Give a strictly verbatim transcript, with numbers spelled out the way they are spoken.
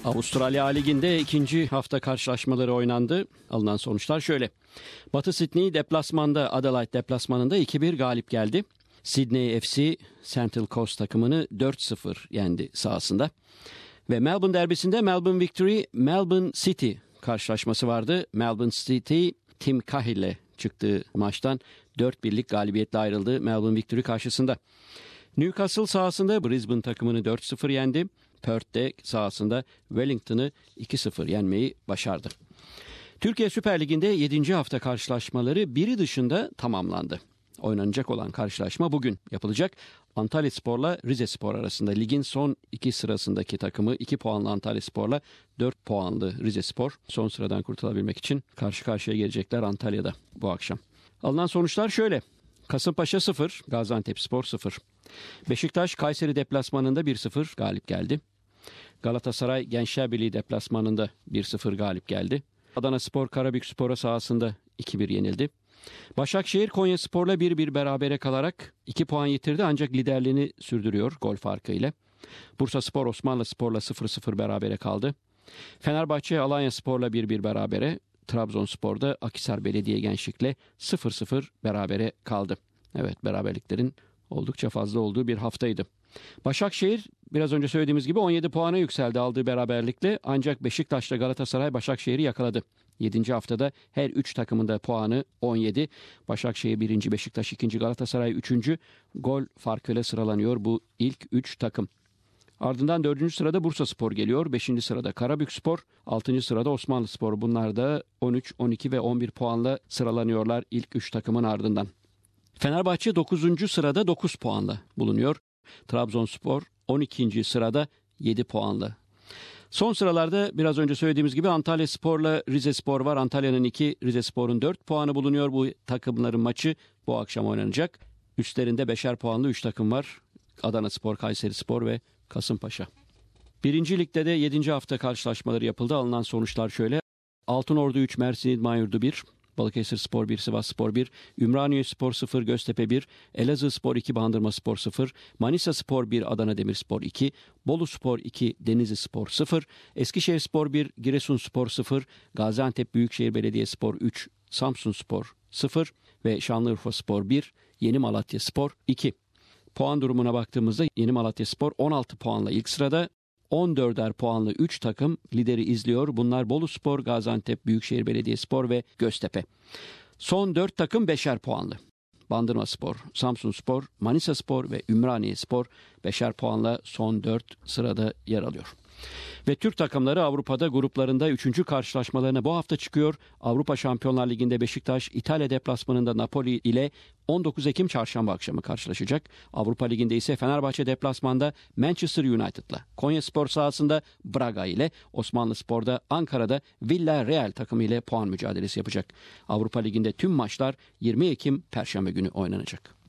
Avustralya Ligi'nde ikinci hafta karşılaşmaları oynandı. Alınan sonuçlar şöyle. Batı Sydney deplasmanda Adelaide deplasmanında iki bir galip geldi. Sydney F C Central Coast takımını dört sıfır yendi sahasında. Ve Melbourne derbisinde Melbourne Victory Melbourne City karşılaşması vardı. Melbourne City Tim Cahill'le çıktığı maçtan dört birlik galibiyetle ayrıldı Melbourne Victory karşısında. Newcastle sahasında Brisbane takımını dört sıfır yendi. Perth'te sahasında Wellington'ı iki sıfır yenmeyi başardı. Türkiye Süper Ligi'nde yedinci hafta karşılaşmaları biri dışında tamamlandı. Oynanacak olan karşılaşma bugün yapılacak. Antalyaspor'la Rizespor arasında ligin son iki sırasındaki takımı iki puanlı Antalyaspor'la dört puanlı Rizespor son sıradan kurtulabilmek için karşı karşıya gelecekler Antalya'da bu akşam. Alınan sonuçlar şöyle. Kasımpaşa sıfır, Gaziantepspor sıfır. Beşiktaş Kayseri deplasmanında bir sıfır galip geldi. Galatasaray Gençler Birliği deplasmanında bir sıfır galip geldi. Adanaspor Karabükspor'a sahasında iki bir yenildi. Başakşehir Konyaspor'la bir bir berabere kalarak iki puan yitirdi ancak liderliğini sürdürüyor gol farkıyla. Bursaspor Osmanlıspor'la sıfır sıfır berabere kaldı. Fenerbahçe Alanyaspor'la bir bir berabere. Trabzonspor'da Akhisar Belediye Gençlik'le sıfır sıfır berabere kaldı. Evet, beraberliklerin oldukça fazla olduğu bir haftaydı. Başakşehir biraz önce söylediğimiz gibi on yedi puana yükseldi aldığı beraberlikle ancak Beşiktaş'la Galatasaray Başakşehir'i yakaladı. yedinci haftada her üç takımın da puanı on yedi. Başakşehir birinci, Beşiktaş ikinci, Galatasaray üçüncü. Gol farkıyla sıralanıyor bu ilk üç takım. Ardından dördüncü sırada Bursaspor geliyor. beşinci sırada Karabükspor. altıncı sırada Osmanlıspor. Bunlar da on üç, on iki ve on bir puanla sıralanıyorlar ilk üç takımın ardından. Fenerbahçe dokuzuncu sırada dokuz puanla bulunuyor. Trabzonspor on ikinci sırada yedi puanla. Son sıralarda biraz önce söylediğimiz gibi Antalyaspor'la Rizespor var. Antalya'nın iki, Rizespor'un dört puanı bulunuyor. Bu takımların maçı bu akşam oynanacak. Üstlerinde beşer puanlı üç takım var. Adanaspor, Kayserispor ve Kasımpaşa. Birinci Lig'de de yedinci hafta karşılaşmaları yapıldı. Alınan sonuçlar şöyle. Altınordu üç, Mersin İdmanyurdu bir, Balıkesirspor bir, Sivasspor bir, Ümraniyespor sıfır, Göztepe bir, Elazığspor iki, Bandırmaspor sıfır, Manisaspor bir, Adana Demirspor iki, Boluspor iki, Denizlispor sıfır, Eskişehirspor bir, Giresunspor sıfır, Gaziantep Büyükşehir Belediyespor üç, Samsunspor sıfır ve Şanlıurfaspor bir, Yeni Malatyaspor iki. Puan durumuna baktığımızda Yeni Malatyaspor on altı puanla ilk sırada, on dörder puanlı üç takım lideri izliyor. Bunlar Boluspor, Gaziantep Büyükşehir Belediyespor ve Göztepe. Son dört takım beşer puanlı. Bandırmaspor, Samsunspor, Manisaspor ve Ümraniyespor beşer puanla son dört sırada yer alıyor. Ve Türk takımları Avrupa'da gruplarında üçüncü karşılaşmalarına bu hafta çıkıyor. Avrupa Şampiyonlar Ligi'nde Beşiktaş İtalya deplasmanında Napoli ile on dokuz Ekim çarşamba akşamı karşılaşacak. Avrupa Ligi'nde ise Fenerbahçe deplasmanda Manchester United'la, Konyaspor sahasında Braga ile, Osmanlıspor'da Ankara'da Villarreal takımı ile puan mücadelesi yapacak. Avrupa Ligi'nde tüm maçlar yirmi Ekim Perşembe günü oynanacak.